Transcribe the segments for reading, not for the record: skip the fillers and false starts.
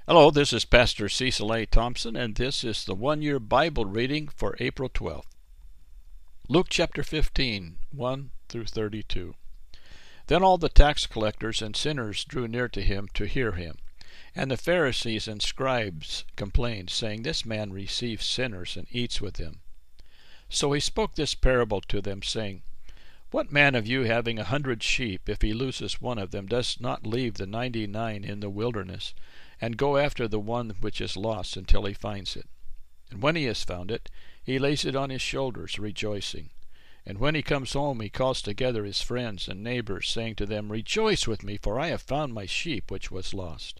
Hello, this is Pastor Cecil A. Thompson, and this is the one-year Bible reading for April 12th. Luke chapter 15, 1 through 32. Then all the tax collectors and sinners drew near to him to hear him. And the Pharisees and scribes complained, saying, This man receives sinners and eats with them. So he spoke this parable to them, saying, What man of you, having 100 sheep, if he loses one of them, does not leave the 99 in the wilderness, and go after the one which is lost until he finds it? And when he has found it, he lays it on his shoulders, rejoicing. And when he comes home, he calls together his friends and neighbors, saying to them, Rejoice with me, for I have found my sheep which was lost.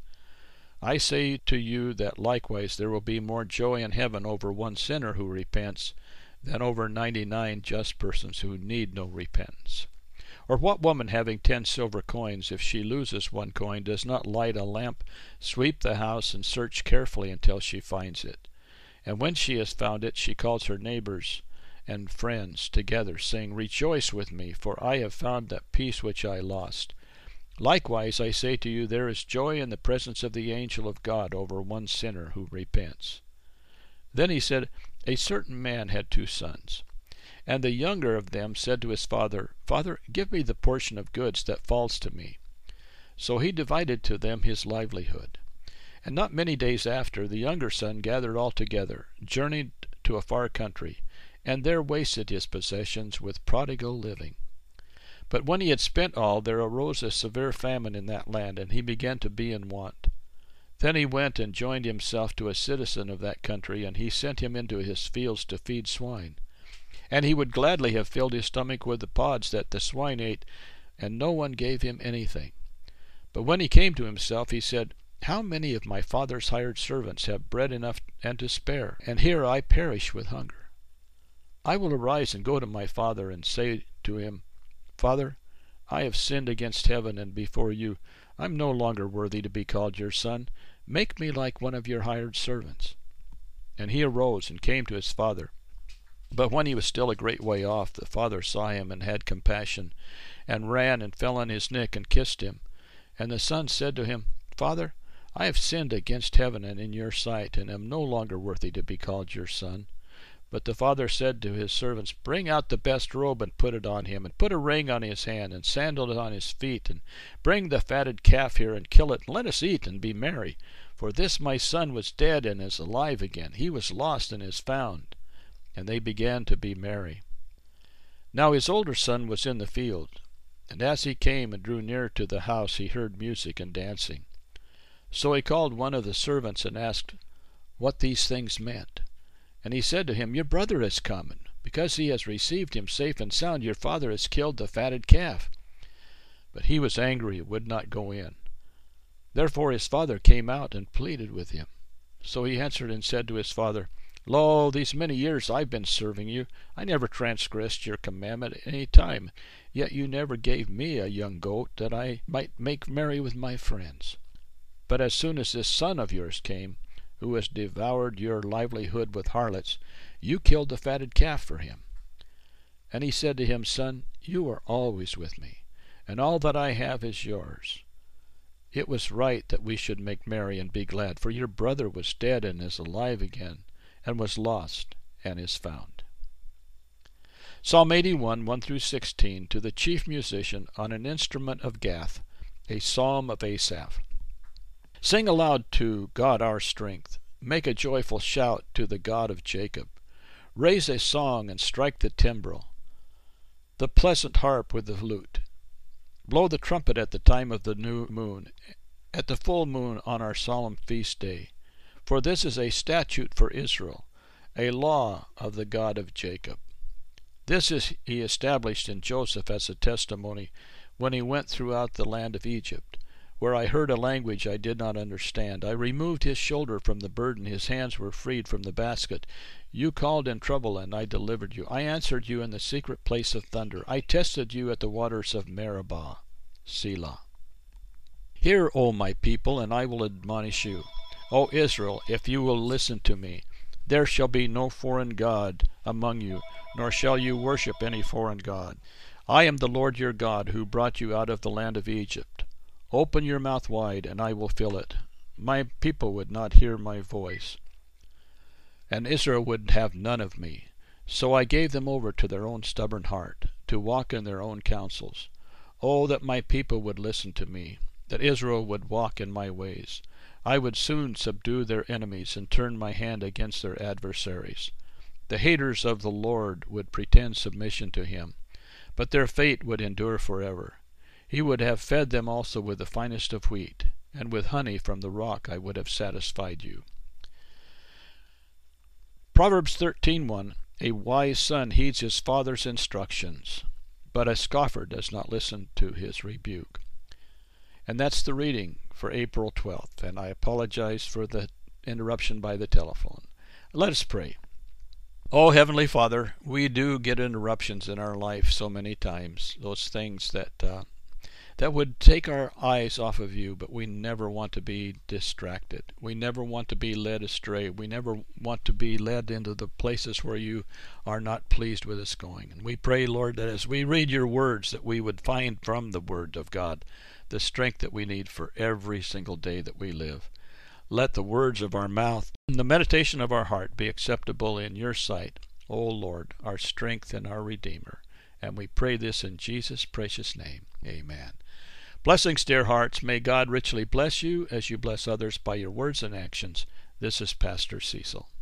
I say to you that likewise there will be more joy in heaven over one sinner who repents than over 99 just persons who need no repentance. Or what woman, having 10 silver coins, if she loses one coin, does not light a lamp, sweep the house, and search carefully until she finds it? And when she has found it, she calls her neighbors and friends together, saying, Rejoice with me, for I have found that piece which I lost. Likewise, I say to you, there is joy in the presence of the angel of God over one sinner who repents. Then he said, A certain man had 2 sons. And the younger of them said to his father, Father, give me the portion of goods that falls to me. So he divided to them his livelihood. And not many days after, the younger son gathered all together, journeyed to a far country, and there wasted his possessions with prodigal living. But when he had spent all, there arose a severe famine in that land, and he began to be in want. Then he went and joined himself to a citizen of that country, and he sent him into his fields to feed swine. And he would gladly have filled his stomach with the pods that the swine ate, and no one gave him anything. But when he came to himself, he said, How many of my father's hired servants have bread enough and to spare, and here I perish with hunger? I will arise and go to my father, and say to him, Father, I have sinned against heaven and before you. I am no longer worthy to be called your son. Make me like one of your hired servants. And he arose and came to his father. But when he was still a great way off, the father saw him and had compassion, and ran and fell on his neck and kissed him. And the son said to him, Father, I have sinned against heaven and in your sight, and am no longer worthy to be called your son. But the father said to his servants, Bring out the best robe and put it on him, and put a ring on his hand, and sandals on his feet, and bring the fatted calf here, and kill it, and let us eat and be merry. For this my son was dead and is alive again. He was lost and is found. And they began to be merry. Now his older son was in the field, and as he came and drew near to the house, he heard music and dancing. So he called one of the servants and asked what these things meant. And he said to him, Your brother is come, and because he has received him safe and sound, your father has killed the fatted calf. But he was angry and would not go in. Therefore his father came out and pleaded with him. So he answered and said to his father, Lo, these many years I've been serving you. I never transgressed your commandment at any time. Yet you never gave me a young goat that I might make merry with my friends. But as soon as this son of yours came, who has devoured your livelihood with harlots, you killed the fatted calf for him. And he said to him, Son, you are always with me, and all that I have is yours. It was right that we should make merry and be glad, for your brother was dead and is alive again, and was lost and is found. Psalm 81, 1 through 16, to the chief musician on an instrument of Gath, a psalm of Asaph. Sing aloud to God our strength. Make a joyful shout to the God of Jacob. Raise a song and strike the timbrel, the pleasant harp with the lute. Blow the trumpet at the time of the new moon, at the full moon on our solemn feast day. For this is a statute for Israel, a law of the God of Jacob. This is he established in Joseph as a testimony when he went throughout the land of Egypt, where I heard a language I did not understand. I removed his shoulder from the burden, his hands were freed from the basket. You called in trouble, and I delivered you. I answered you in the secret place of thunder. I tested you at the waters of Meribah. Selah. Hear, O my people, and I will admonish you. O Israel, if you will listen to me, there shall be no foreign god among you, nor shall you worship any foreign god. I am the Lord your God, who brought you out of the land of Egypt. Open your mouth wide, and I will fill it. my people would not hear my voice, and Israel would have none of me. So I gave them over to their own stubborn heart, to walk in their own counsels. Oh, that my people would listen to me, that Israel would walk in my ways. I would soon subdue their enemies and turn my hand against their adversaries. The haters of the Lord would pretend submission to him, but their fate would endure forever. He would have fed them also with the finest of wheat, and with honey from the rock I would have satisfied you. Proverbs 13:1. A wise son heeds his father's instructions, but a scoffer does not listen to his rebuke. And that's the reading for April 12th, and I apologize for the interruption by the telephone. Let us pray. Oh, Heavenly Father, we do get interruptions in our life so many times, those things that would take our eyes off of you, but we never want to be distracted. We never want to be led astray. We never want to be led into the places where you are not pleased with us going. And we pray, Lord, that as we read your words, that we would find from the Word of God the strength that we need for every single day that we live. Let the words of our mouth and the meditation of our heart be acceptable in your sight, O Lord, our strength and our Redeemer. And we pray this in Jesus' precious name. Amen. Blessings, dear hearts. May God richly bless you as you bless others by your words and actions. This is Pastor Cecil.